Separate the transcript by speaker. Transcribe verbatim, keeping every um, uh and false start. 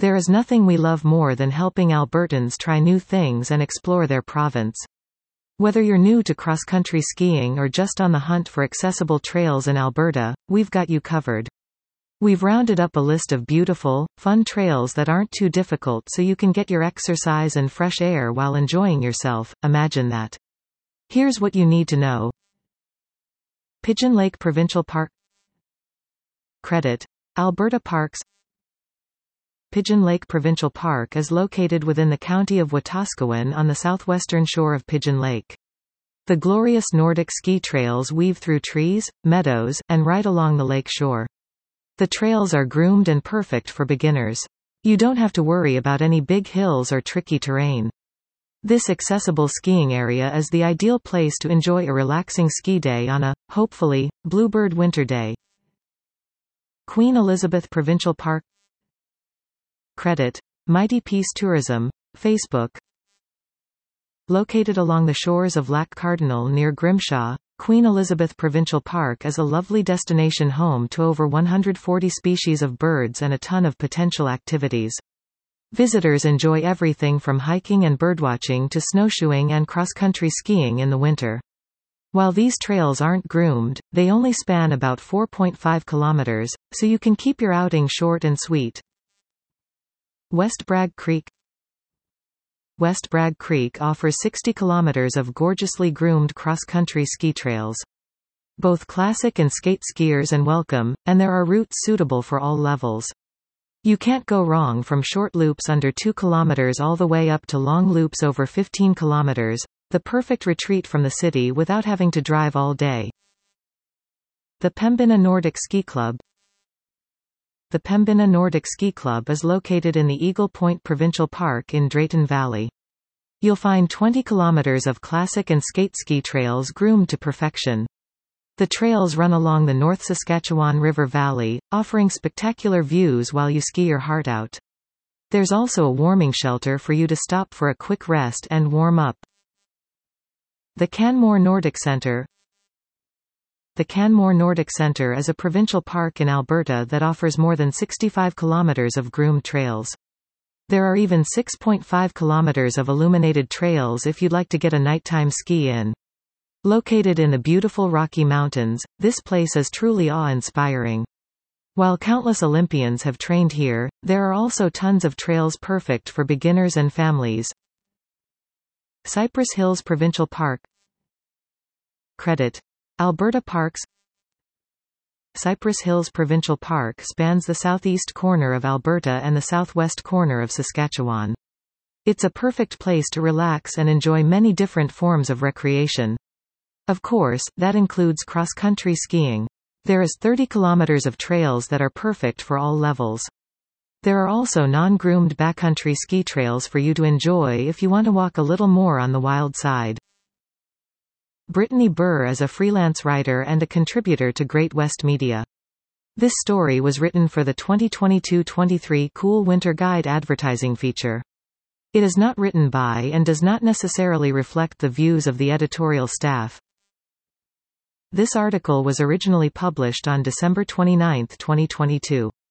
Speaker 1: There is nothing we love more than helping Albertans try new things and explore their province. Whether you're new to cross-country skiing or just on the hunt for accessible trails in Alberta, we've got you covered. We've rounded up a list of beautiful, fun trails that aren't too difficult so you can get your exercise and fresh air while enjoying yourself. Imagine that. Here's what you need to know. Pigeon Lake Provincial Park. Credit: Alberta Parks. Pigeon Lake Provincial Park is located within the county of Wetaskiwin on the southwestern shore of Pigeon Lake. The glorious Nordic ski trails weave through trees, meadows, and right along the lake shore. The trails are groomed and perfect for beginners. You don't have to worry about any big hills or tricky terrain. This accessible skiing area is the ideal place to enjoy a relaxing ski day on a, hopefully, bluebird winter day. Queen Elizabeth Provincial Park. Credit: Mighty Peace Tourism, Facebook. Located along the shores of Lac Cardinal near Grimshaw, Queen Elizabeth Provincial Park is a lovely destination home to over one hundred forty species of birds and a ton of potential activities. Visitors enjoy everything from hiking and birdwatching to snowshoeing and cross-country skiing in the winter. While these trails aren't groomed, they only span about four point five kilometers, so you can keep your outing short and sweet. West Bragg Creek. West Bragg Creek offers sixty kilometers of gorgeously groomed cross-country ski trails. Both classic and skate skiers and welcome, and there are routes suitable for all levels. You can't go wrong from short loops under two kilometers all the way up to long loops over fifteen kilometers, the perfect retreat from the city without having to drive all day. The Pembina Nordic Ski Club. The Pembina Nordic Ski Club is located in the Eagle Point Provincial Park in Drayton Valley. You'll find twenty kilometers of classic and skate ski trails groomed to perfection. The trails run along the North Saskatchewan River Valley, offering spectacular views while you ski your heart out. There's also a warming shelter for you to stop for a quick rest and warm up. The Canmore Nordic Centre. The Canmore Nordic Centre is a provincial park in Alberta that offers more than sixty-five kilometers of groomed trails. There are even six point five kilometers of illuminated trails if you'd like to get a nighttime ski in. Located in the beautiful Rocky Mountains, this place is truly awe-inspiring. While countless Olympians have trained here, there are also tons of trails perfect for beginners and families. Cypress Hills Provincial Park. Credit: Alberta Parks. Cypress Hills Provincial Park spans the southeast corner of Alberta and the southwest corner of Saskatchewan. It's a perfect place to relax and enjoy many different forms of recreation. Of course, that includes cross-country skiing. There is thirty kilometers of trails that are perfect for all levels. There are also non-groomed backcountry ski trails for you to enjoy if you want to walk a little more on the wild side. Brittany Burr is a freelance writer and a contributor to Great West Media. This story was written for the twenty twenty-two twenty-three Cool Winter Guide advertising feature. It is not written by and does not necessarily reflect the views of the editorial staff. This article was originally published on December twenty-ninth, twenty twenty-two.